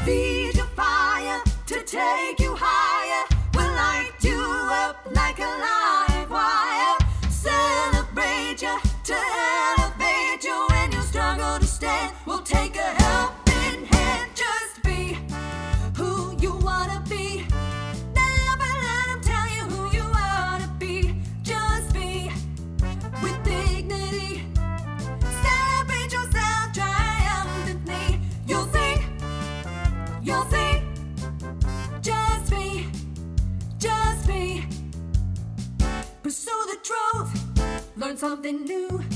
Feed your fire to take you higher. We'll light you up like a live wire. Celebrate you to elevate you when you struggle to stand. We'll take a helping hand. Just be who you wanna be. Never let them tell you who you ought to be. Just be with dignity. Celebrate yourself triumphantly. You'll see. Just be. Pursue the truth. Learn something new.